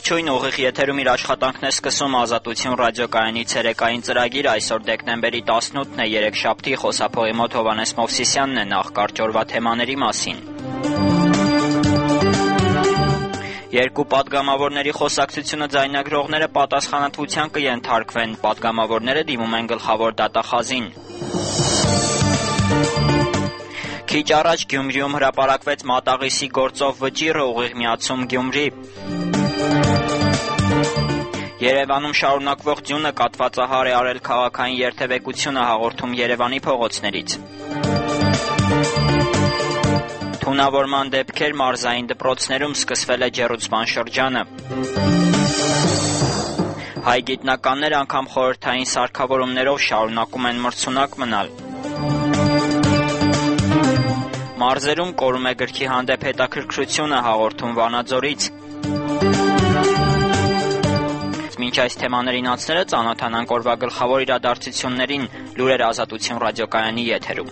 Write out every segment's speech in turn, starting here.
Ողջույն, ուղիղ եթերում իր աշխատանքն է սկսում Ազատություն ռադիոկայանի ցերեկային ծրագիր, այսօր դեկտեմբերի 18-ն է, երեքշաբթի, խոսափողի մոտ Հովհաննես Մովսիսյանն է, նախ կարճ օրվա թեմաների մասին։ Երկու պատգամավորների խոսակցությունը ձայնագրողները պատասխանատվության կենթարկվեն, պատգամավորները դիմում են գլխավոր դատախազին։ Քիչ առաջ Գյումրիում հրապարակվեց մատաղիսի գործով վճիռը, ուղիղ միացում Գյումրի։ Երևանում շարունակվող ձյունը կաթվածահար է արել քաղաքային երթևեկությունը, հաղորդում Երևանի փողոցներից։ Թունավորման դեպքեր մարզային դպրոցներում, սկսվել է ջեռուցման շրջանը։ Հայ գիտնականներ անգամ խորհրդային սարքավորումներով շարունակում են մրցունակ մնալ։ Մարզերում կորում է գրքի հանդեպ հետաքրքրությունը, հաղորդում Վանաձորից։ Մինչ այս թեմաներին անցնելը ծանոթանանք օրվա գլխավոր իրադարձություններին, լուրեր Ազատություն ռադիոկայանի եթերում։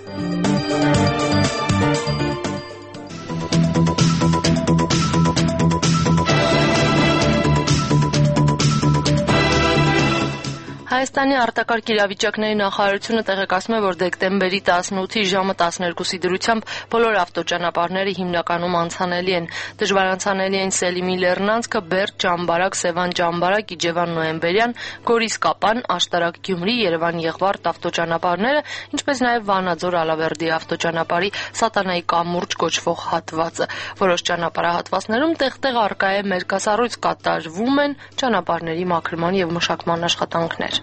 Հայաստանի արտակարգ իրավիճակների նախարարությունը տեղեկացնում է, որ դեկտեմբերի 18-ի ժամը 12-ի դրությամբ բոլոր ավտոճանապարհները հիմնականում անցանելի են։ Դժվար անցանելի են Սելիմի Լեռնանցքը, Բերդ, Ճամբարակ, Սևան Ճամբարակ, Իջևան Նոյեմբերյան, Գորիս Կապան, Աշտարակ Գյումրի, Երևան Եղվարդ ավտոճանապարհները, ինչպես նաև Վանաձոր Ալավերդի ավտոճանապարհի Սատանայի կամուրջ կոչվող հատվածը։ Որոշ ճանապարհահատվածներում տեղ-տեղ առկա է մերկասառույց, կատարվում են ճանապարհների մաքրման եւ մշակման աշխատանքներ։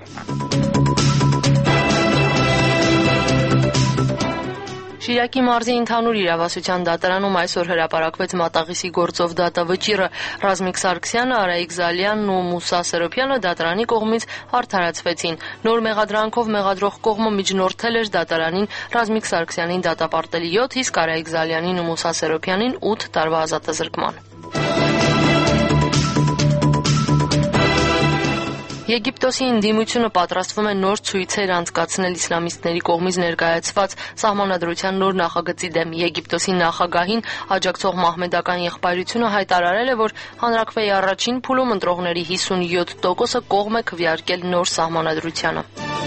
Շիրակի մարզի ընդհանուր իրավասության դատարանում այսօր հրապարակվեց մատաղիսի գործով դատավճիռը։ Ռազմիկ Սարգսյանը, Արայիկ Զալյանն ու Մուսա Սերոփյանը դատարանի կողմից արդարացվեցին։ Նոր մեղադրանքով մեղադրող կողմը միջնորդել էր դատարանին Ռազմիկ Սարգսյանին դատապարտել 7, իսկ Արայիկ Զալյանին ու Մուսա Սերոփյանին 8 տարվա ազատազրկման։ Եգիպտոսի ընդդիմությունը պատրաստվում է նոր ցույցեր անցկացնել իսլամիստների կողմից ներկայացված սահմանադրության նոր նախագծի դեմ։ Եգիպտոսի նախագահին աջակցող մահմեդական եղբայրությունը հայտարարել է, որ հանրաքվեի առաջին փուլում ընտրողների 57%-ը կողմ է քվեարկել նոր սահմանադրությանը։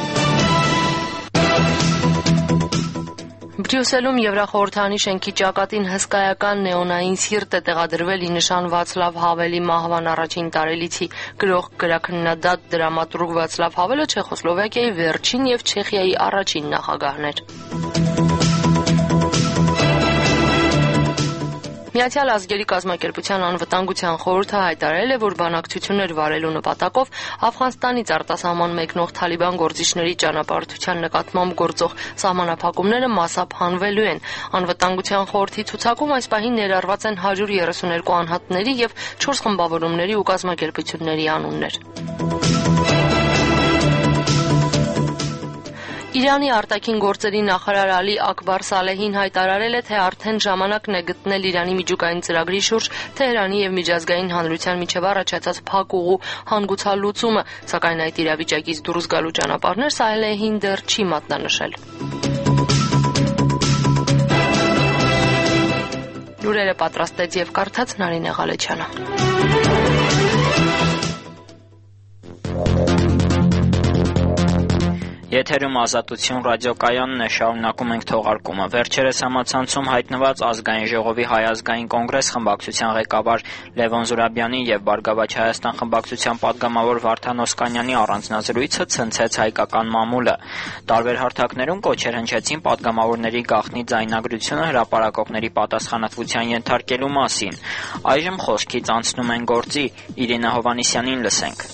Բրյուսելում Եվրախորհրդանի շենքի ճակատին հսկայական նեոնային սիրտ է տեղադրվել ի նշան Վացլավ Հավելի մահվան առաջին տարելիցի։ Գրող, գրաքննադատ, դրամատուրգ Վացլավ Հավելը Չեխոսլովակիայի վերջին եւ Չեխիայի առաջին նախագահն էր։ Միացյալ ազգերի կազմակերպության անվտանգության խորհուրդը հայտարարել է, որ բանակցություններ վարելու նպատակով Աֆղանստանից արտասահման մեկնող Թալիբան գործիչների ճանապարհորդության նկատմամբ գործող սահմանափակումները մասամբ հանվելու են։ Անվտանգության խորհրդի ցուցակում այս պահին ներառված են 132 անհատների եւ 4 խմբավորումների ու կազմակերպությունների անուններ։ Իրանի արտաքին գործերի նախարար Ալի Ակբար Սալեհին հայտարարել է, թե արդեն ժամանակն է գտնել Իրանի միջուկային ծրագրի շուրջ Թեհրանի եւ միջազգային հանրության միջև առաջացած փակ ուղու հանգուցալուծումը, սակայն այդ իրավիճակից դուրս գալու ճանապարհներ Սալեհին դեռ չի մատնանշել։ Լուրերը պատրաստեց եւ կարդաց Նարինե Ղալեչյանը։ Եթերում Ազատություն ռադիոկայանն է, շարունակում ենք թողարկումը։ Վերջերս համացանցում հայտնված Ազգային ժողովի Հայ ազգային կոնգրես խմբակցության ղեկավար Լևոն Զուրաբյանի եւ Բարգավաճ Հայաստան խմբակցության պատգամավոր Վարդան Օսկանյանի առանձնազրույցը ցնցեց հայկական մամուլը։ Տարբեր հարթակներում կոչեր հնչեցին պատգամավորների գաղտնի ձայնագրությունը հրապարակողների պատասխանատվության ենթարկելու մասին։ Այժմ խոսքից անցնում են գործի, Իրինա Հովհաննիսյանին լսենք։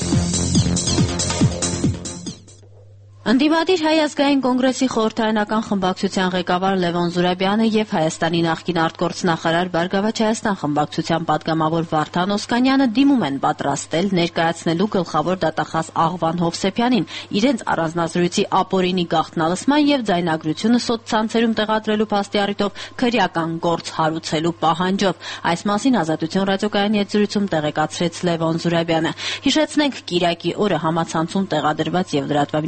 Ընդդիմադիր Հայ ազգային կոնգրեսի խորհրդարանական խմբակցության ղեկավար Լևոն Զուրաբյանը եւ Հայաստանի նախկին արտգործնախարար Բարգավաճ Հայաստան խմբակցության պատգամավոր Վարդան Օսկանյանը դիմում են պատրաստել ներկայացնելու գլխավոր դատախազ Աղվան Հովսեփյանին իրենց առանձնազրույցի ապօրինի գաղտնալսման եւ ձայնագրությունը սոցցանցերում տեղադրելու փաստի առիթով քրեական գործ հարուցելու պահանջով։ Այս մասին Ազատություն ռադիոկայանի հետ զրույցում տեղեկացրեց Լևոն Զուրաբյանը։ Հիշեցնենք, կիրակի օրը համացանցում տեղադրված եւ լրատվամիջոցներում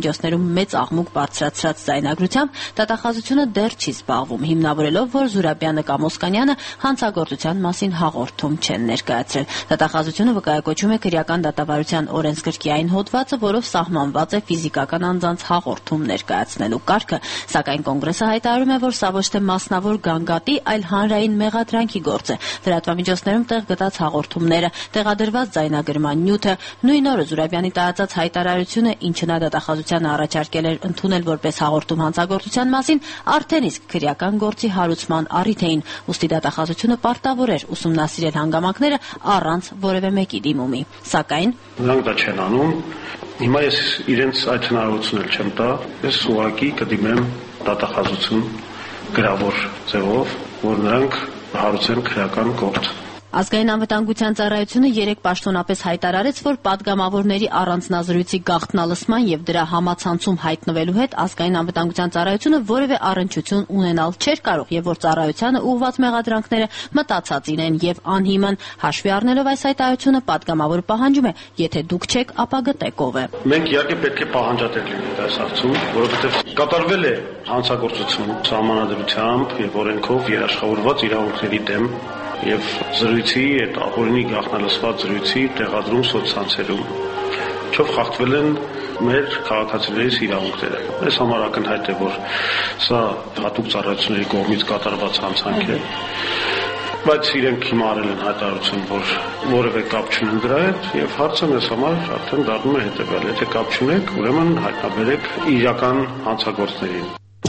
մեծ աղմուկ բարձրացրած ձայնագրությամբ դատախազությունը դեռ չի զբաղվում, հիմնավորելով, որ Զուրաբյանը կամ Օսկանյանը հանցագործության մասին հաղորդում չեն ներկայացրել։ Դատախազությունը վկայակոչում է քրեական դատավարության օրենսգրքի այն հոդվածը, որով սահմանված է ֆիզիկական անձանց հաղորդում ներկայացնելու կարգը, սակայն կոնգրեսը հայտարարում է, որ սա ոչ թե մասնավոր գանգատի, այլ հանրային մեղադրանքի գործ է։ Լրատվամիջոցներում տեղ գտած հաղորդումները, տեղադրված ձայնագրման նյութը, նույն օրը Զուրաբյանի տարածած հայտարարությունը, ինչը նա դատախազությանը առաջարկել էր ընդունել որպես հաղորդում հանցագործության մասին, արդեն իսկ քրեական գործի հարուցման առիթ էին, ուստի դատախազությունը պարտավոր էր ուսումնասիրել հանգամանքները առանց որևէ մեկի դիմումի։ Սակայն նրանք դա չեն անում։ Հիմա ես իրենց այդ հնարավորությունն չեմ տա, ես ուղղակի կդիմեմ դատախազություն գրավոր ձևով, որ նրանք հարուցեն քրեական գործ։ Ազգային անվտանգության ծառայությունը երեկ պաշտոնապես հայտարարեց, որ падգամավորների առանձնազրույցի գաղտնալսման եւ դրա համացանցում հայտնվելու հետ ազգային անվտանգության ծառայությունը որևէ առնչություն ունենալ չէր կարող եւ որ ծառայությանը ուղղված մեղադրանքները մտածածին են եւ անհիմն, հաշվի առնելով այս հայտարարությունը падգամավորը պահանջում է, եթե դուք չեք, ապա գտեք ով է։ Մենք իհարկե պետք է պահանջատեր լինենք այս հարցում, որովհետեւ կատարվել է հանցագործություն սահմանադրությամբ եւ օրենքով երաշխավորված իրավունքների դեմ եւ զրույցի այդ ապօրինի գաղտնալսված զրույցի տեղադրում սոցցանցերում չով խախտվել են մեր քաղաքացիների իրավունքները։ Այս համար ակնհայտ է, որ սա հատուկ ծառայությունների կողմից կատարված հանցանք է, բայց իրենք հիմա արել են հայտարարություն, որ որևէ կապ չունեն դրա հետ եւ հարցը մեզ համար արդեն դառնում է հետեւյալ. եթե կապ չունեք, ուրեմն հայտնաբերեք իրական հանցագործներին։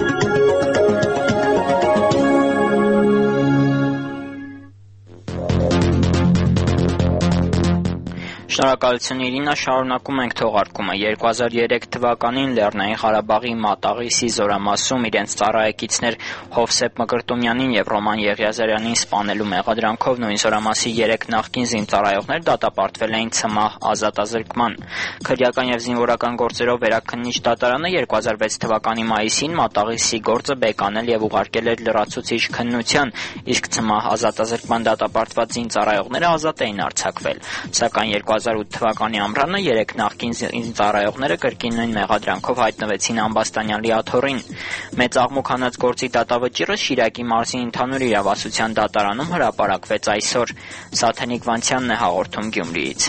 Շնորհակալություն Իրինա, շարունակում ենք թողարկումը։ 2003 թվականին Լեռնային Ղարաբաղի Մատաղիսի զորամասում իրենց ծառայեկիցներ Հովսեփ Մկրտումյանին եւ Ռոման Եղիազարյանին սպանելու մեղադրանքով նույն զորամասի 3 նախկին զինծառայողներ դատապարտվել էին ՑՄԱՀ ազատազրկման։ Քրեական եւ զինվորական գործերով վերաքննիչ դատարանը 2006 թվականի մայիսին Մատաղիսի գործը բեկանել եւ ուղարկել էր լրացուցիչ քննության, իսկ ՑՄԱՀ ազատազրկման դատապարտված զինծառայողները ազատ էին արձակվել, սակայն 2008 թվականի ամռանը 3 նախկին զինծառայողները կրկին նույն մեղադրանքով հայտնվեցին Ամբաստանյալի աթոռին։ Մեծ աղմուկ հանած գործի դատավճիռը Շիրակի մարզի ընդհանուր իրավասության դատարանում հրապարակվեց այսօր։ Սաթենիկ Վանցյանն է հաղորդում Գյումրիից։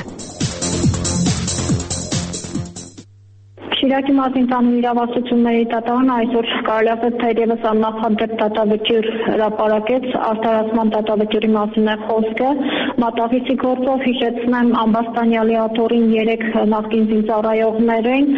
Շիրակի մարզի ընդհանուր իրավասությունների դատարանը այսօր կարելի ասել թերևս աննախադեպ դատավճիռ հրապարակեց, արդարացման դատավճիռի մասին է խոսքը։ Մատաղիսի գործով հիշեցնեմ Ամբաստանյալի աթոռին 3 նախկին զինծառայողներին,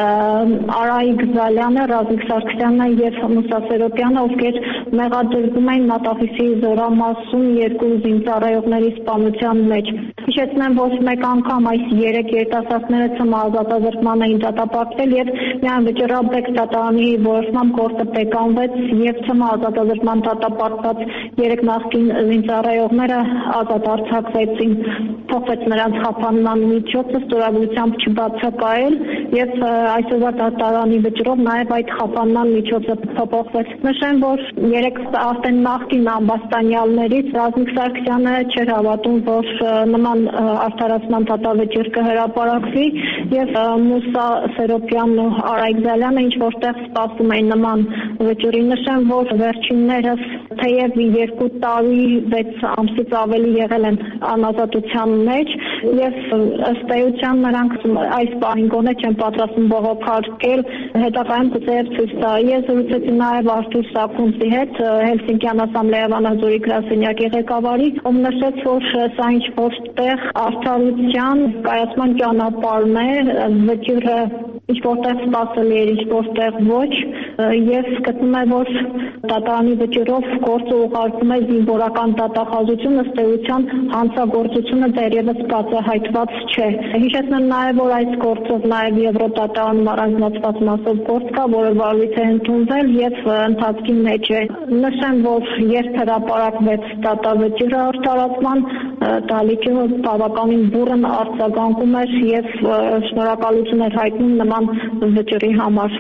Արայիկ Զալյանը, Ռազմիկ Սարգսյանը եւ Մուսա Սերոպյանը, ովքեր մեղադրվում էին Մատաղիսի զորամասում 2 զինծառայողների սպանության մեջ։ Հիշեցնեմ, որ մեկ անգամ այս 3 երիտասարդները ՑՄԱՀ ազատազրկման էին դատապարտվել եւ միայն վճռաբեկ դատարանի որոշմամբ գործը բեկանվեց եւ ՑՄԱՀ ազատազրկման դատապարտված 3 նախկին զինծառայողները ազատ արձակվեցին, փոխվեց նրանց խափանման միջոցը ստորագրությամբ չբացակայել եւ այսօրվա դատարանի վճռով նաեւ այդ խափանման միջոցը փոփոխվեց։ Նշեմ, որ 3 արդեն նախկին ամբաստանյալներից Ռազմիկ Սարգսյանը չէր հավատում, որ նման արդարացման դատավճիռ կհրապարակվի եւ Մուսա Սերոպյանն ու Արայիկ Զալյանը ինչ որտեղ սպասում էին նման վճռի։ Նշեմ, որ վերջիններս թեև 2 տարի 6 ամսից ավելի եղել են անազատության մեջ եւ ըստ էության նրանք այս պահին գոնե չեն պատրաստվում բողոքարկել, հետագայում կծեր ցույց տա։ Ես զրուցեցի նաեւ Արթուր Սաքունցի հետ, Հելսինկյան ասամբլեայ Վանաձորի գրասենյակի ղեկավարի, ով նշեց, որ սա ինչ որտեղ արդարության կայացման ճանապարհն է, վճիռը ինչ որտեղ սպասելի էր, ինչ որտեղ ոչ, եւ գտնում է, որ դատարանի վճռով գործը ուղարկվում է զինվորական դատախազություն, ըստ էության հանցագործությունը դեռևս բացահայտված չէ։ Հիշեցնեմ նաեւ, որ այս գործով նաեւ Եվրոդատարանում առանձնացված մասով գործ կա, որը վարույց է ընդունվել եւ ընթացքի մեջ է։ Նշեմ, որ երբ հրապարակվեց դատավճիռը արդարացման, դալիճը բավականին բուռն արձագանքում էր եւ շնորհակալություն էր հայտնում նման վճռի համար։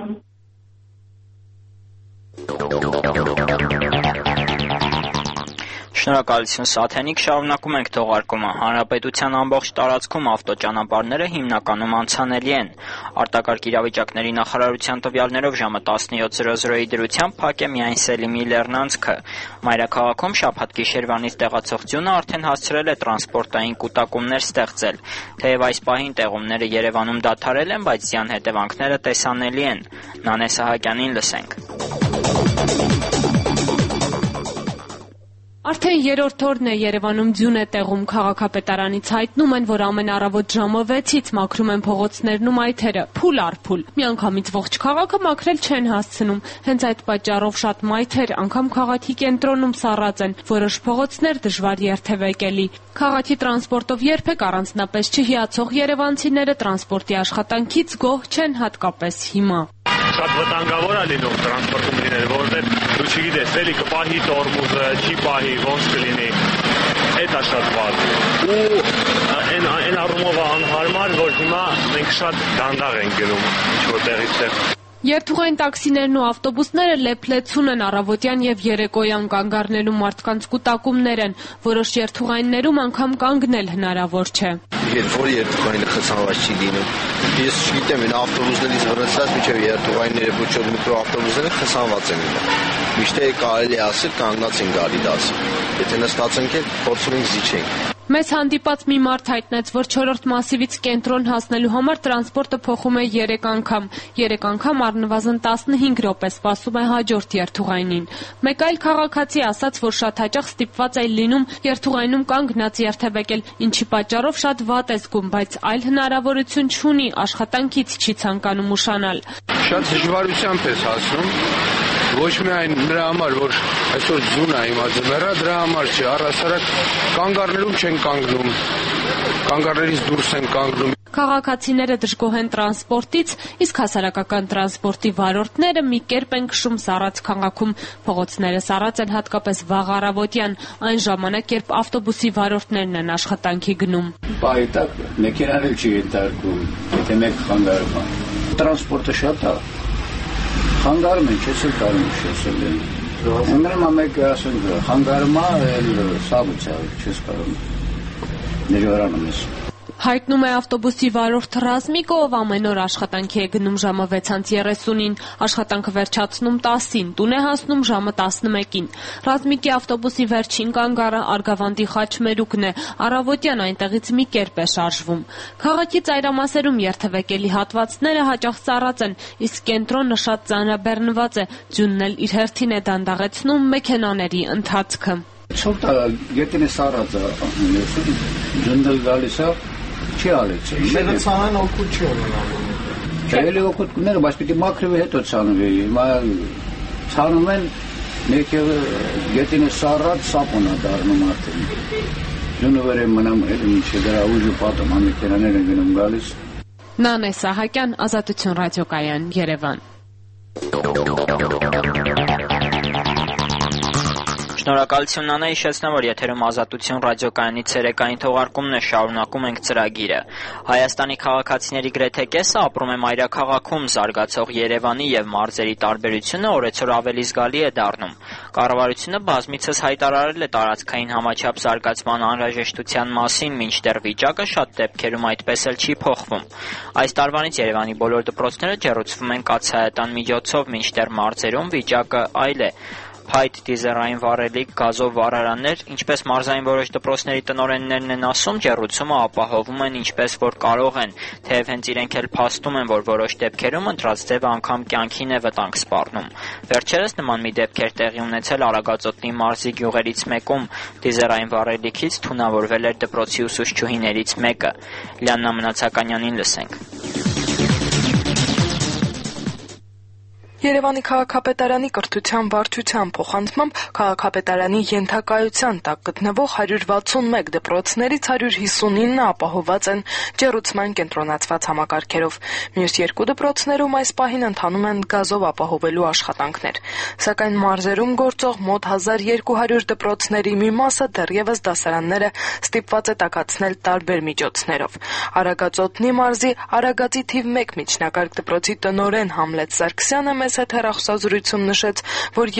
Շնորհակալություն Սաթենիկ, շարունակում ենք թողարկումը։ Հանրապետության ամբողջ տարածքում ավտոճանապարհները հիմնականում անցանելի են։ Արտակարգ իրավիճակների նախարարության տվյալներով ժամը 17:00-ի դրությամբ փակ է միայն Սելիմի Լեռնանցքը։ Մայրաքաղաքում շաբաթ գիշերվանից տեղացող ձյունը արդեն հասցրել է տրանսպորտային կուտակումներ ստեղծել։ Թեև այս պահին տեղումները Երևանում դադարել են, բայց զյան հետևանքները տեսանելի են։ Նանե Սահակյանին լսենք։ Արդեն երրորդ օրն է Երևանում ձյուն է տեղում, քաղաքապետարանից հայտնում են, որ ամեն առավոտ ժամը 6-ից մաքրում են փողոցներն ու մայթերը, փուլ առ փուլ։ Միանգամից ողջ քաղաքը մաքրել չեն հասցնում, հենց այդ պատճառով շատ մայթեր անգամ քաղաքի կենտրոնում սառած են, որոշ փողոցներ դժվար երթևեկելի։ Քաղաքի տրանսպորտով երբեք առանձնապես չհիացող երևանցիները տրանսպորտի աշխատանքից գոհ չեն, հատկապես հիմա։ Շատ վտանգավոր է լինում տրանսպորտում լինել, որովհետև դու չգիտես, էլի կպահի տորմուզը, չի պահի, ոնց կլինի։ Էդ է շատ վատ։ Ու այն առումով է անհարմար, որ հիմա մենք շատ դանդաղ ենք գնում ինչ-որ տեղից տեղ։ Երթուղային տաքսիներն ու ավտոբուսները լեփլեցուն են առավոտյան եւ երեկոյան կանգ առնելու մարդկանց կուտակումներ են, որոշ երթուղայիններում անգամ կանգնել հնարավոր չէ։ Երբ որ երթուղայինը խցանված չի լինում, ես չգիտեմ, այն ավտոբուսներից վրացած միջև երթուղայինները ոչ որ միկրոավտոբուսները խցանված են լինում։ Միշտ կարելի է ասել կանգնած են գալի դասը։ Եթե նստած ենք, փորձում ենք զիջենք։ Մեզ հանդիպած մի մարդ հայտնեց, որ 4-րդ մասիվից կենտրոն հասնելու համար տրանսպորտը փոխում է 3 անգամ։ 3 անգամ առնվազն 15 րոպե սպասում է հաջորդ երթուղայինին։ Մեկ այլ քաղաքացի ասաց, որ շատ հաճախ ստիպված է լինում երթուղայինում կանգնած երթևեկել, ինչի պատճառով շատ վատ է զգում, բայց այլ հնարավորություն չունի, աշխատանքից չի ցանկանում ուշանալ։ Շատ դժվարությամբ ես հասնում։ Ոչ միայն նրա համար, որ այսօր ձյուն է հիմա ձմեռա, դրա համար չէ, առհասարակ կանգ առնելուն չեն կանգնում, կանգառներից դուրս են կանգնում։ Քաղաքացիները դժգոհ են տրանսպորտից, իսկ հասարակական տրանսպորտի վարորդները մի կերպ են քշում սառած քաղաքում։ Փողոցները սառած են հատկապես վաղ առավոտյան, այն ժամանակ, երբ ավտոբուսի վարորդներն են աշխատանքի գնում։ Բայ տակ մեքենան էլ չի ենթարկում, եթե մեկ խանգարում է։ Տրանսպորտը շատ է։ Խանգարում են, չես էլ կարում շեսել են։ Անգրում ամեկը ասենք, խանգարում է, սաբուց է, չես կարում։ Դժվարանում ես։ Հայտնում է ավտոբուսի վարորդ Ռազմիկը, ով ամեն օր աշխատանքի է գնում ժամը 6:30-ին, աշխատանքը վերջացնում 10-ին, տուն է հասնում ժամը 11-ին։ Ռազմիկի ավտոբուսի վերջին կանգառը Արգավանդի Խաչմերուկն է, առավոտյան այնտեղից մի կերպ է շարժվում։ Քաղաքի ծայրամասերում երթևեկելի հատվածները հաճախ ծառած են, իսկ կենտրոնը շատ ծանրաբեռնված է, ձյունն էլ իր հերթին է դանդաղեցնում մեքենաների ընթացքը։ Շուտ գետին է սառած է, ձյունն էլ գալիս է։ Չի ալեցի։ Շեղը ցանան օգուտ չի ունենալու։ Չէ, օգուտ կներ, բայց պիտի մաքրվի հետո ցանվի։ Հիմա ցանում են, մեկը գետինը սառած սապոն է դառնում արդեն։ Ձյունը վեր է մնում, էլ ինչ դրա ուժը պատում, մեքենաներ են գնում գալիս։ Նանե Սահակյան, Ազատություն ռադիոկայան, Երևան։ Շնորհակալություն Նանե, հիշեցնեմ, որ եթերում Ազատություն ռադիոկայանի ցերեկային թողարկումն է, շարունակում ենք ծրագիրը։ Հայաստանի քաղաքացիների գրեթե կեսը ապրում է մայրաքաղաքում, զարգացող Երևանի եւ մարզերի տարբերությունը օրեցօր ավելի զգալի է դառնում։ Կառավարությունը բազմիցս հայտարարել է տարածքային համաչափ զարգացման անհրաժեշտության մասին, մինչդեռ վիճակը շատ դեպքերում այդպես էլ չի փոխվում։ Այս տարվանից Երևանի բոլոր դպրոցները ջեռուցվում են կաթսայատան միջոցով, մինչդեռ մարզերում վիճակը այլ է։ Փայտ, դիզերային վառելիք, գազով վառարաններ, ինչպես մարզային որոշ դպրոցների տնօրեններն են ասում, ջեռուցումը ապահովում են ինչպես որ կարող են, թեև հենց իրենք էլ փաստում են, որ որոշ դեպքերում ընտրած ձևը անգամ կյանքին է վտանգ սպառնում։ Վերջերս նման մի դեպքեր տեղի ունեցել Արագածոտնի մարզի գյուղերից մեկում, դիզերային վառելիքից թունավորվել էր դպրոցի ուսուցչուհիներից մեկը։ Լիաննա Մնացականյանին լսենք։ Երևանի քաղաքապետարանի կրթության վարչության փոխանցմամբ քաղաքապետարանի ենթակայության տակ գտնվող 161 դպրոցներից 159-ը ապահովված են ջեռուցման կենտրոնացված համակարգերով։ Մյուս 2 դպրոցներում այս պահին ընթանում են գազով ապահովելու աշխատանքներ։ Սակայն մարզերում գործող մոտ 1200 դպրոցների մի մասը դեռևս դասարանները ստիպված է տաքացնել տարբեր միջոցներով։ Արագածոտնի մարզի Արագածի թիվ 1 միջնակարգ դպրոցի տնօրեն Համլետ Սարգսյանը մեզ մեզ հետ հեռախոսազրույցում նշեց, որ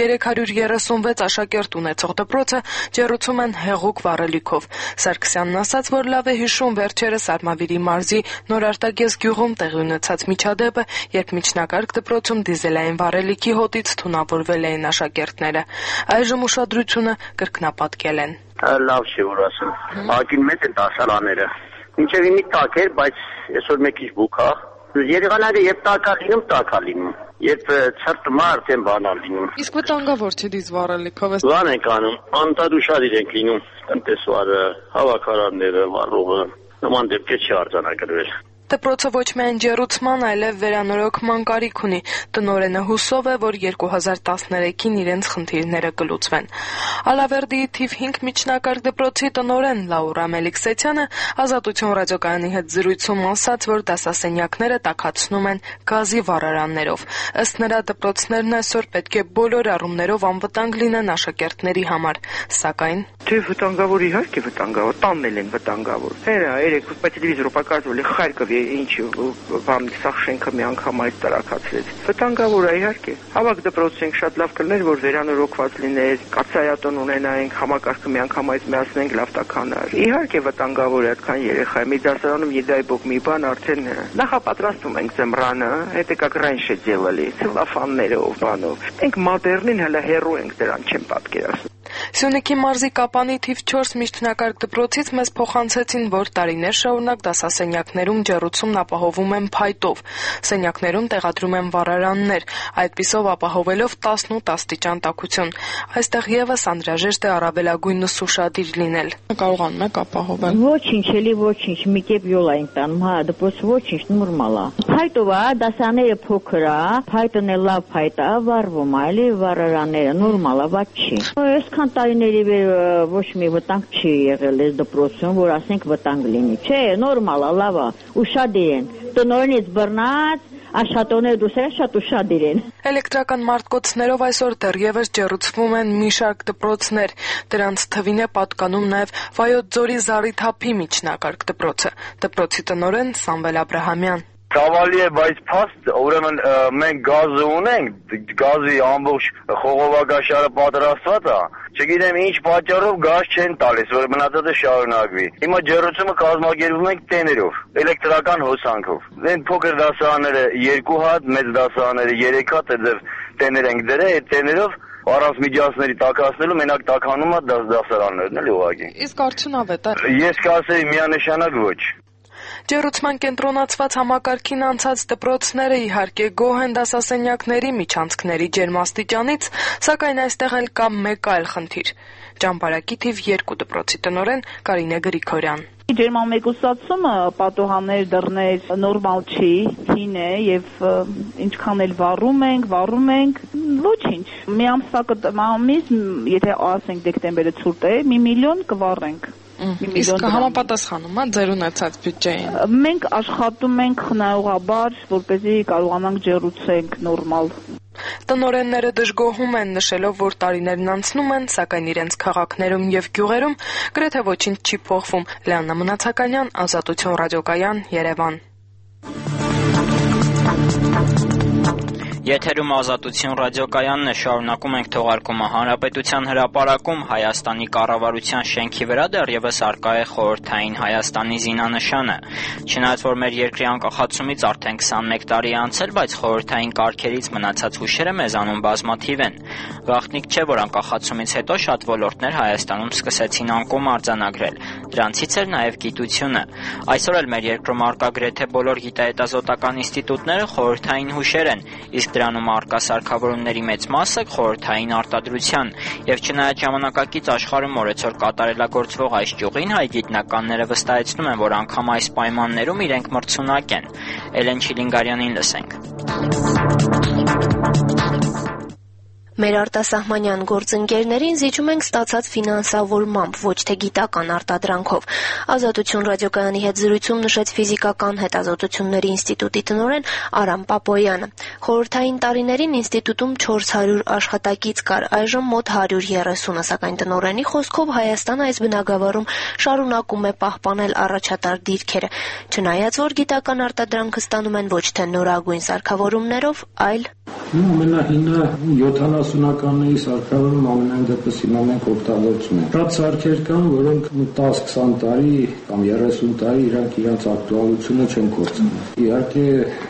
336 աշակերտ ունեցող դպրոցը ջեռուցում են հեղուկ վառելիքով։ Սարգսյանն ասաց, որ լավ է հիշում վերջերս Արմավիրի մարզի Նորարտագես գյուղում տեղի ունեցած միջադեպը, երբ միջնակարգ դպրոցում դիզելային վառելիքի հոտից թունավորվել էին աշակերտները։ Այժմ ուշադրությունը կրկնապատկել են։ Լավ չի որ ասեմ։ Ակին մեծ են տասարաները։ Մինչև իմի տակ էր, բայց այսօր մեկ քիչ բուք է։ Երևանները երբ տակա լինում, երբ ցրտում է արդեն բանալ լինում։ Իսկ վտանգավոր չի դիզ վառելիքով։ Բան ենք անում, անտադուշադիր ենք լինում, տնտեսվարը, հավաքարանները, վառողը, նման դեպքեր չի արձանագրվել։ Դպրոցը ոչ միայն ջեռուցման, այլև վերանորոգման կարիք ունի։ Տնօրենը հուսով է, որ 2013-ին իրենց խնդիրները կլուծվեն։ Ալավերդիի թիվ 5 միջնակարգ դպրոցի տնօրեն Լաուրա Մելիքսեթյանը Ազատություն ռադիոկայանի հետ զրույցում ասաց, որ դասասենյակները տաքացնում են գազի վառարաններով։ Ըստ նրա, դպրոցներն այսօր պետք է բոլոր առումներով անվտանգ լինեն աշակերտների համար, սակայն Թե վտանգավոր իհարկե վտանգավոր, տաննել են վտանգավոր։ Երեք по телевизору показывали Харькове ինչ բան սա շենքը մի անգամ այդ տարակացրեց։ Վտանգավոր է իհարկե։ Հավաք դպրոցը ենք շատ լավ կլներ, որ վերանորոգված լիներ, կացայատոն ունենայինք, համակարգը մի անգամ այդ միացնենք լավ տականար։ Իհարկե վտանգավոր է այդքան երեխա։ Մի դասարանում եդայբոք մի բան արդեն նախապատրաստում ենք ձմռանը, это как раньше делали, ցելոֆաններով, բանով։ Մենք մոդեռնին հələ հերո ենք դրան չեմ պատկերացնում։ Սյունիքի մարզի Կապանի թիվ 4 միջնակարգ դպրոցից մեզ փոխանցեցին, որ տարիներ շարունակ դասասենյակներում ջեռուցումն ապահովում են փայտով։ Սենյակներում տեղադրում են վառարաններ, այդպիսով ապահովելով 18 աստիճան տաքություն։ Այստեղ եւս անհրաժեշտ է առավելագույնս ուշադիր լինել։ Կարողանում եք ապահովել։ Ոչինչ, էլի ոչինչ, մի կեպ յոլ այն տանում, հա, դպրոց ոչինչ, նորմալ է։ Փայտով է, դասաները փոքր է, փայտն էլ լավ փայտ է, վառվում է, էլի վառարանները նորմալ է, բաց չի։ Այսքան տարիների վեր ոչ մի վտանգ չի եղել այս դպրոցում, որ ասենք վտանգ լինի։ Չէ, նորմալ է, լավ է, ուշադիր են։ Տնօրենից բռնած Աշխատողները դուսերը շատ ուշադիր են։ Էլեկտրական մարտկոցներով այսօր դեռևս ջեռուցվում են մի շարք դպրոցներ։ Դրանց թվին է պատկանում նաև Վայոց ձորի Զարիթափի միջնակարգ դպրոցը։ Դպրոցի տնօրեն Սամվել Աբրահամյան։ Ցավալի է, բայց փաստ, ուրեմն մենք գազը ունենք, գազի ամբողջ խողովակաշարը պատրաստված է, չգիտեմ ինչ պատճառով գազ չեն տալիս, որ մնացածը շարունակվի։ Հիմա ջեռուցումը կազմակերպում ենք տեներով, էլեկտրական հոսանքով։ Այն փոքր դասարանները 2 հատ, մեծ դասարանները 3 հատ, այդտեղ տեներ ենք դրել, այդ տեներով առանց միջանցքների տաքացնելու մենակ տաքանում է դասարաններն էլ ուղղակի։ Իսկ արդյունավետ է։ Ես կասեի միանշանակ ոչ։ Ջեռուցման կենտրոնացված համակարգին անցած դպրոցները իհարկե գոհ են դասասենյակների միջանցքների ջերմաստիճանից, սակայն այստեղ էլ կա մեկ այլ խնդիր։ Ճամբարակի թիվ 2 դպրոցի տնօրեն Կարինե Գրիգորյան։ Ջերմամեկուսացումը պատոհաններ դռներ նորմալ չի, հին է եւ ինչքան էլ վառում ենք, ոչինչ։ Մի ամիս, եթե ասենք դեկտեմբերը ցուրտ է, 1 միլիոն կվառենք։ Իսկ համապատասխանում է ձեր ունեցած բյուջեին։ Մենք աշխատում ենք խնայողաբար, որպեսզի կարողանանք ջեռուցենք նորմալ։ Տնօրենները դժգոհում են, նշելով, որ տարիներն անցնում են, սակայն իրենց քաղաքներում եւ գյուղերում գրեթե ոչինչ չի փոխվում։ Լիաննա Մնացականյան, Ազատություն ռադիոկայան, Երևան։ Եթերում Ազատություն ռադիոկայանն է, շարունակում ենք թողարկումը։ Հանրապետության հրապարակում Հայաստանի կառավարության շենքի վրա դեռևս առկա է խորհրդային Հայաստանի զինանշանը։ Չնայած որ մեր երկրի անկախացումից արդեն 21 տարի է անցել, բայց խորհրդային կարգերից մնացած հուշերը մեզանում բազմաթիվ են։ Գաղտնիք չէ, որ անկախացումից հետո շատ ոլորտներ Հայաստանում սկսեցին անկում արձանագրել։ Դրանցից էր նաև գիտությունը։ Այսօր էլ մեր երկրում առկա գրեթե բոլոր գիտահետազոտական ինստիտուտները խորհրդային հուշեր են, իսկ դրանում առկա սարքավորումների մեծ մասը խորհրդային արտադրության, եւ չնայած ժամանակակից աշխարհում օրեցօր կատարելագործվող այս ճյուղին, հայ գիտնականները վստահեցնում են, որ անգամ այս պայմաններում իրենք մրցունակ են։ Էլեն Չիլինգարյանին լսենք։ Մեր արտասահմանյան գործընկերներին զիջում ենք ստացած ֆինանսավորմամբ, ոչ թե գիտական արտադրանքով։ Ազատություն ռադիոկայանի հետ զրույցում նշեց ֆիզիկական հետազոտությունների ինստիտուտի տնօրեն Արամ Պապոյանը։ Խորհրդային տարիներին ինստիտուտում 400 աշխատակից կար, այժմ մոտ 130, սակայն տնօրենի խոսքով Հայաստանը այս բնագավառում շարունակում է պահպանել առաջատար դիրքերը, չնայած որ գիտական արտադրանքը ստանում են ոչ թե նորագույն սարքավորումներով, այլ Ամենահինը 70-ականների սարքավորում ամենայն դեպս հիմա մենք օգտագործում ենք։ Շատ սարքեր կան, որոնք 10-20 տարի կամ 30 տարի իրանց ակտուալությունը չեն կորցնում։ Իհարկե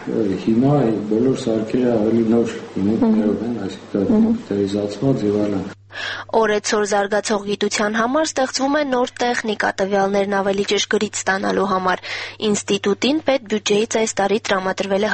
հիմա բոլոր սարքերը ավելի նոր հիմունքներով են, այսինքն կոմպյուտերիզացված եւ այլն։ Օրեցօր զարգացող գիտության համար ստեղծվում է նոր տեխնիկա տվյալներն ավելի ճշգրիտ ստանալու համար։ Ինստիտուտին պետբյուջեից այս տարի տրամադրվել է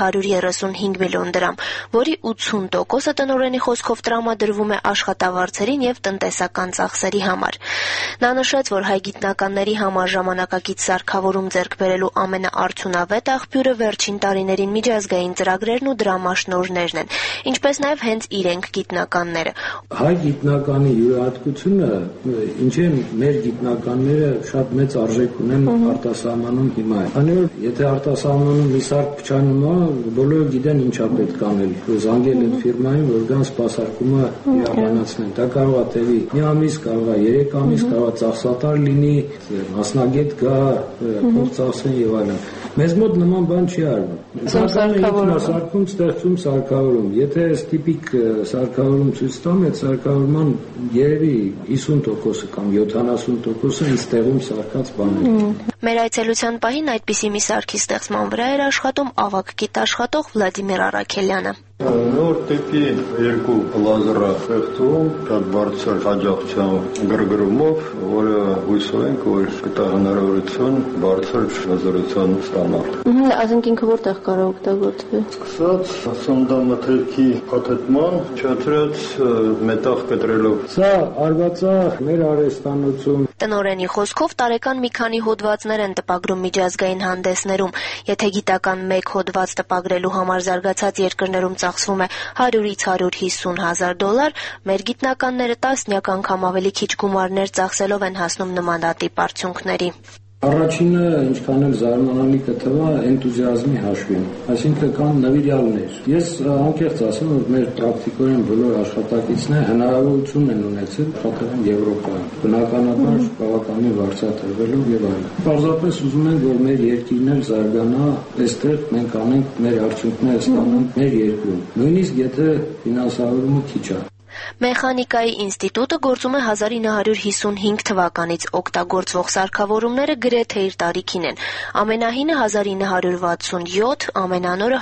135 միլիոն դրամ, որի 80%-ը տնօրենի խոսքով տրամադրվում է աշխատավարձերին եւ տնտեսական ծախսերի համար։ Նա նշեց, որ հայ գիտնականների համար ժամանակակից սարքավորում ձեռք բերելու ամենաարդյունավետ աղբյուրը վերջին տարիներին միջազգային ծրագրերն ու դրամաշնորհներն են, ինչպես նաեւ հենց իրենք գիտնականները։ Հայ գիտնականի յուրահատկությունը, ինչ է մեր գիտնականները շատ մեծ արժեք ունեն արտասահմանում հիմա։ Քանի որ եթե արտասահմանում մի սարք փչանում է, բոլորը գիտեն ինչա պետք անել։ Զանգել այդ ֆիրմային, որ գան սպասարկումը իրականացնեն։ Դա կարող է տևի մի ամիս, կարող է 3 ամիս, կարող է ծախսատար լինի, մասնագետ գա, փող ծախսեն եւ այլն։ Մեզ մոտ նման բան չի արվում։ Սարքավորում ստեղծում սարքավորում։ Եթե այս տիպիկ սարքավորում ցույց տամ, այդ սարքավորման երևի 50% կամ 70%-ը ինձ տեղում սարքած բաներ։ Մեր այցելության պահին այդպիսի մի սարքի ստեղծման վրա էր աշխատում ավագ գիտաշխատող Վլադիմիր Արաքելյանը։ Նոր տիպի երկու լազերա ստեղծում, շատ բարձր աջակցությամբ գրգռումով, որը հույսով ենք, որ կտա հնարավորություն բարձր լազերության ստանալ։ Ասենք ինքը որտեղ կարող օգտագործվել։ Սկսած սննդամթերքի փաթեթման, չաթրած մետաղ կտրելով։ Սա արված է մեր արհեստանոցում։ Տնօրենի խոսքով տարեկան մի քանի հոդվածներ են տպագրում միջազգային հանդեսներում։ Եթե գիտական մեկ հոդված տպագրելու համար զարգացած երկրներում ծախսվում է 100-ից 150 հազար $, մեր գիտնականները տասնյակ անգամ ավելի քիչ գումարներ ծախսելով են հասնում նմանատիպ արդյունքների։ Առաջինը, ինչքան էլ զարմանալի կթվա, էնտուզիազմի հաշվին, այսինքն կան նվիրյալներ։ Ես անկեղծ ասեմ, որ մեր պրակտիկորեն բոլոր աշխատակիցները հնարավորություն են ունեցել աշխատել են Եվրոպայում, բնականաբար բավականին վարձատրվելով եւ այլն։ Պարզապես ուզում են, որ մեր երկիրն էլ զարգանա, այստեղ մենք անենք մեր արդյունքները ստանանք մեր երկրում, նույնիսկ եթե ֆինանսավորումը քիչ է։ Մեխանիկայի ինստիտուտը գործում է 1955 թվականից, օգտագործվող սարքավորումները գրեթե իր տարիքին են։ Ամենահինը 1967, ամենանորը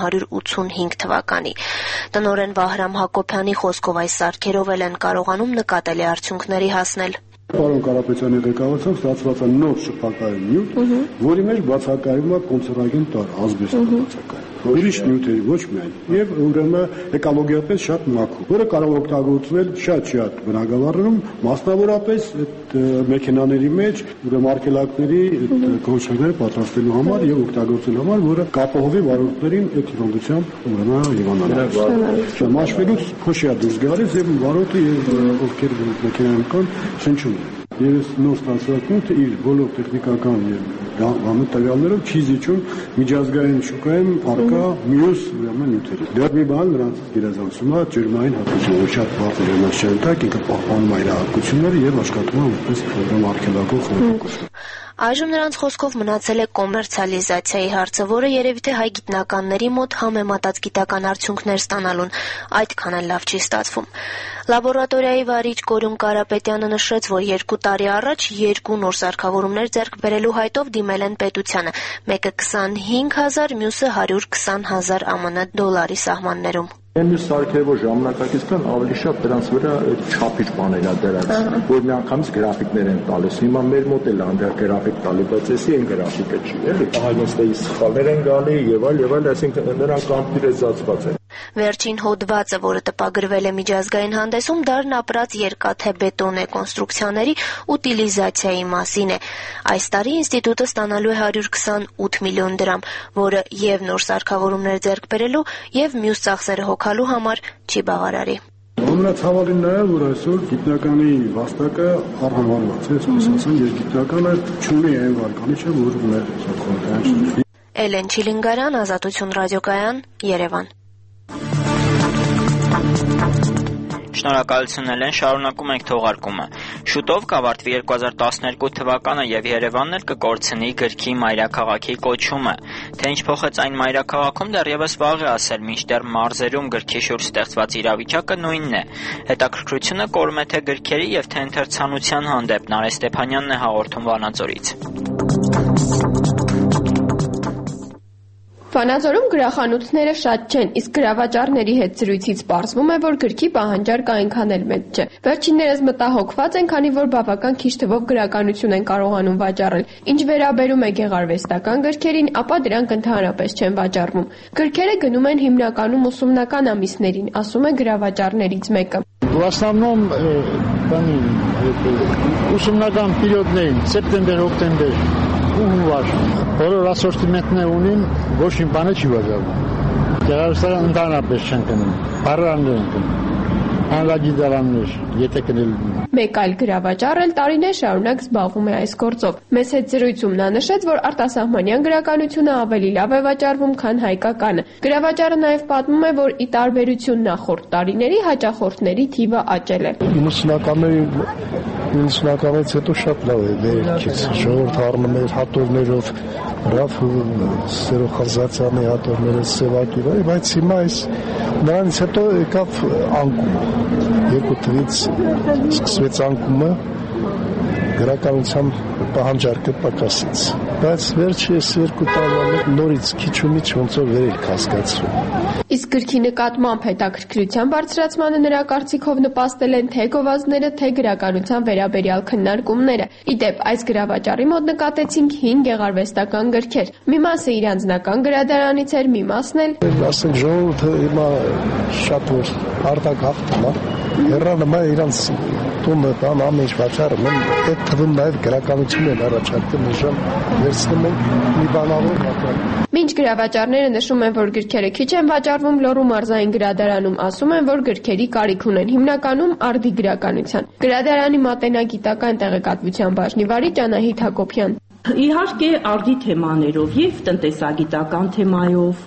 1985 թվականի։ Տնօրեն Վահրամ Հակոբյանի խոսքով այս սարքերով էլ են կարողանում նկատելի արդյունքների հասնել։ Պարոն Կարապետյանի ղեկավարությամբ ստացված է նոր շփակային նյութ, որի մեջ բացակայում է կոնցերնագեն տար, ազբեստը բացակայում։ Ուրիշ նյութերի ոչ միայն, եւ ուրեմն էկոլոգիապես շատ մաքուր, որը կարող օգտագործվել շատ բնակավարներում, մասնավորապես այդ մեքենաների մեջ, ուրեմն արգելակների այդ կոնցերները պատրաստելու համար եւ օգտագործելու համար, որը կապահովի վարորդներին այդ հիվանդությամբ ուրեմն հիվանդանալուց։ Մաշվելուց փոշիա դուրս գալիս եւ վարորդը եւ ովքեր մեքենայում կան, շնչում են։ Եվ նոր ստացվածքը իր բոլոր տեխնիկական եւ տվյալներով չի զիջում միջազգային շուկայում առկա մյուս նյութերի։ Դեռ մի բան նրանց գերազանցում է ջերմային հատկությունը, շատ բարձր ջերմաշրջանակ, ինքը պահպանում է իր հատկությունները եւ աշխատում է որպես արգելակող խորհրդակոչ։ Այժմ նրանց խոսքով մնացել է կոմերցիալիզացիայի հարցը, որը երևի թե հայ գիտնականների մոտ համեմատած գիտական արդյունքներ ստանալուն այդքան էլ լավ չի ստացվում։ Լաբորատորիայի վարիչ Կորյուն Կարապետյանը նշեց, որ 2 տարի առաջ 2 նոր սարքավորումներ ձեռք բերելու հայտով դիմել են պետությանը, մեկը 25,000, մյուսը 120,000 ԱՄՆ դոլարի սահմաններում։ Մյուս սարքերը, որ ժամանակակից կան, ավելի շատ դրանց վրա չափիչ բաներ է դրանց, որ միանգամից գրաֆիկներ են տալիս։ Հիմա մեր մոտ էլ անդր գրաֆիկ տալի, բայց էսի այն գրաֆիկը չի, էլի։ Այստեղի սխալներ են գալի եւ այլ, այսինքն նրանք կոմպյուտերիզացված են։ Վերջին հոդվածը, որը տպագրվել է միջազգային հանդեսում, դարն ապրած երկաթե բետոնե կոնստրուկցիաների ուտիլիզացիայի մասին է։ Այս տարի ինստիտուտը ստանալու է 128 միլիոն դրամ, որը եւ նոր սարքավորումներ ձեռք բերելու եւ մյուս ծախսերը հոգալու համար չի բավարարի։ Ամենացավալին նա է, որ այսօր գիտնականի վաստակը առհանրված է, այսպես ասեմ, եւ գիտնականը չունի այն վարկանիշը, որ ուներ սարքավորման։ Էլեն Չիլինգարյան, Ազատություն ռադիոկայան, Երևան։ Շնորհակալություն Էլեն, շարունակում ենք թողարկումը։ Շուտով կավարտվի 2012 թվականը եւ Երևանն էլ կկորցնի գրքի մայրաքաղաքի կոչումը։ Թե ինչ փոխեց այն մայրաքաղաքում դեռևս վաղ է ասել, մինչդեռ մարզերում գրքի շուրջ ստեղծված իրավիճակը նույնն է։ Հետաքրքրությունը կորում է թե գրքերի եւ թե ընթերցանության հանդեպ։ Նարէ Ստեփանյանն է հաղորդում Վանաձորից։ Վանաձորում գրախանութները շատ չեն, իսկ գրավաճառների հետ զրույցից պարզվում է, որ գրքի պահանջարկը այնքան էլ մեծ չէ։ Վերջիններս մտահոգված են, քանի որ բավական քիչ թվով գրականություն են կարողանում վաճառել։ Ինչ վերաբերում է գեղարվեստական գրքերին, ապա դրանք ընդհանրապես չեն վաճառվում։ Գրքերը գնում են հիմնականում ուսումնական ամիսներին, ասում է գրավաճառներից մեկը։ В основном ուսումնական պերիոդներին, սեպտեմբեր-օկտեմբեր ու հունվար, բոլոր ասորտիմենտներ ունին, ոչ մի բանը չի վաճառվում։ Գեղարվեստական ընդհանրապես չեն գնում, բառարաններ են գնում, հանրագիտարաններ, եթե կնել։ Մեկ այլ գրավաճառ էլ տարիներ շարունակ զբաղվում է այս գործով։ Մեզ հետ զրույցում նա նշեց, որ արտասահմանյան գրականությունը ավելի լավ է վաճառվում, քան հայկականը։ Գրավաճառը նաև պատմում է, որ ի տարբերություն նախորդ տարիների հաճախորդների թիվը աճել է։ 90-ականից հետո շատ լավ է վերելքից, ժողովուրդը առնում էր հատորներով, ռաֆ սերոխազացյանի հատորները սևակի, բայց հիմա նրանից հետո եկավ անկումը, երկու թվից սկսվեց անկումը, գրականության պահանջարկը պակասեց, բայց վերջերս երկու տարվա նորից քիչ ու միջ ոնց որ վերելք հասկացվում։ Իսկ գրքի նկատմամբ հետաքրքրության բարձրացմանը նրա կարծիքով նպաստել են թե գովազդները, թե գրականության վերաբերյալ քննարկումները։ Ի դեպ, այս գրավաճառի մոտ նկատեցինք 5 գեղարվեստական գրքեր։ Մի մասը իր անձնական գրադարանից էր, մի մասն էլ ասենք ժողովուրդը հիմա շատ որ արտակ հաղթում է, հեռանում է իրանց տունը, բան ամեն ինչ վաճառում են, այդ թվում նաև գրականություն են առաջարկում, նշան վերցնում են մի բանավոր վաճառում։ Մինչ գրավաճառները նշում են, որ գրքերը քիչ են վաճառվում, Լոռու մարզային գրադարանում ասում են, որ գրքերի կարիք ունեն, հիմնականում արդի գրականության։ Գրադարանի մատենագիտական տեղեկատվության բաժնի վարիչ Անահիտ Հակոբյան։ Իհարկե արդի թեմաներով եւ տնտեսագիտական թեմայով,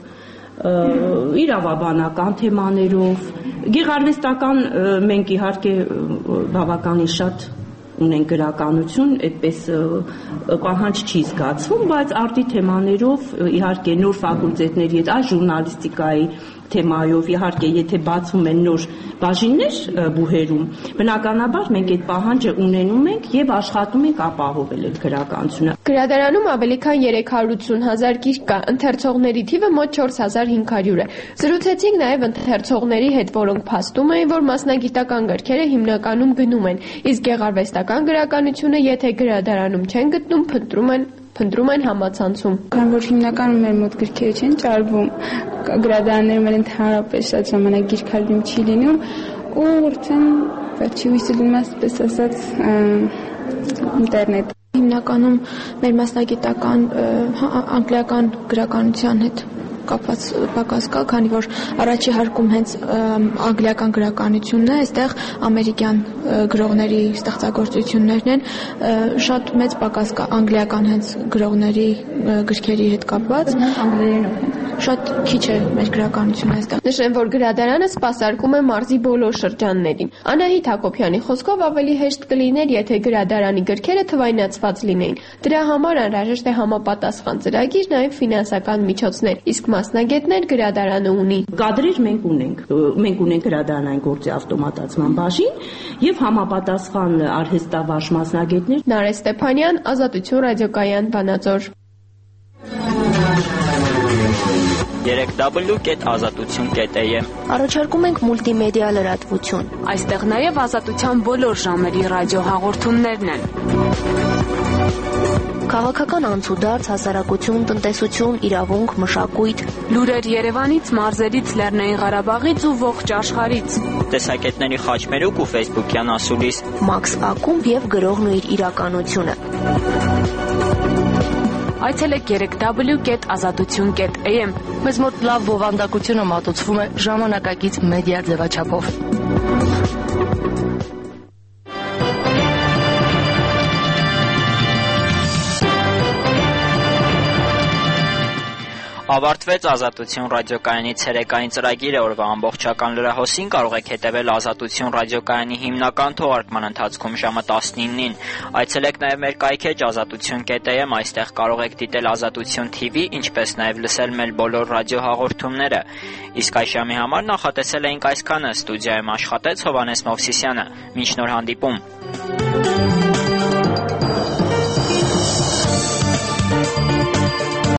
իրավաբանական թեմաներով, գեղարվեստական մենք իհարկե բավականին շատ ունենք գրականություն, այդպես պահանջ չի զգացվում, բայց արդի թեմաներով իհարկե նոր ֆակուլտետների հետ, այս ժուրնալիստիկայի թեմայով, իհարկե եթե բացում են նոր բաժիններ բուհերում, բնականաբար մենք այդ պահանջը ունենում ենք եւ աշխատում ենք ապահովել այդ գրականությունը։ Գրադարանում ավելի քան 380,000 գիրք կա, ընթերցողների թիվը մոտ 4,500 է։ Զրուցեցինք նաև ընթերցողների հետ, որոնք փաստում էին, որ մասնագիտական գրքերը հիմնականում գնում են, իսկ գեղարվեստական գրականությունը, եթե գրադարանում չեն գտնում, փնտրում են համացանցում։ Քան որ հիմնականում մեր մոտ գրքերը չեն ճարվում, գրադարաններում էլ ընդհանրապես շատ ժամանակ գիրքարվում չի լինում, ու արդեն վերջի հույսը լինում է, այսպես ասած, ինտերնետ։ Հիմնականում մեր մասնագիտական անգլիական գրականության հետ կապված պակաս կա, քանի որ առաջի հարկում հենց անգլիական գրականությունն է, այստեղ ամերիկյան գրողների ստեղծագործություններն են, շատ մեծ պակաս կա անգլիական հենց գրողների գրքերի հետ կապված, շատ քիչ է մեր գրականությունը այստեղ։ Նշեմ, որ գրադարանը սպասարկում է մարզի բոլոր շրջաններին։ Անահիտ Հակոբյանի խոսքով ավելի հեշտ կլիներ, եթե գրադարանի գրքերը թվայնացված լինեին։ Դրա համար անհրաժեշտ է համապատասխան ծրագիր, նաև ֆինանսական միջոցներ, իսկ մասնագետներ գրադարանը ունի։ Կադրեր մենք ունենք գրադարանային գործի ավտոմատացման բաժին եւ համապատասխան արհեստավարժ մասնագետներ։ Նարէ Ստեփանյան, Ազատություն ռադիոկայան, Վանաձոր։ www.azatutun.am Առաջարկում ենք մուլտիմեդիա լրատվություն։ Այստեղ նաև ազատության բոլոր ժամերի ռադիոհաղորդումներն են։ Քաղաքական անցուդարձ, հասարակություն, տնտեսություն, իրավունք, մշակույթ, լուրեր Երևանից, մարզերից, Լեռնային Ղարաբաղից ու ողջ աշխարհից։ Տեսակետների խաչմերուկ ու Facebook-յան ասուլիս։ Մաքս Ակումբ եւ գրողն ու իր իրականությունը։ Այցելեք www.azatutun.am։ Մեզ մոտ լավ բովանդակությունը մատուցվում է ժամանակակից մեդիա ձևաչափով։ Ավարտվեց Ազատություն ռադիոկայանի ցերեկային ծրագիրը օրվա ամբողջական լրահոսին կարող եք հետևել Ազատություն ռադիոկայանի հիմնական թողարկման ընթացքում ժամը 19-ին։ Այցելեք նաև մեր կայքեջ azatutyon.am, այստեղ կարող եք դիտել Ազատություն TV, ինչպես նաև լսել մեր բոլոր ռադիոհաղորդումները։ Իսկ այս ժամի համար նախատեսել էինք այսքանը։ Ստուդիայում աշխատեց Հովհաննես Մովսիսյանը։ Մինչ նոր հանդիպում։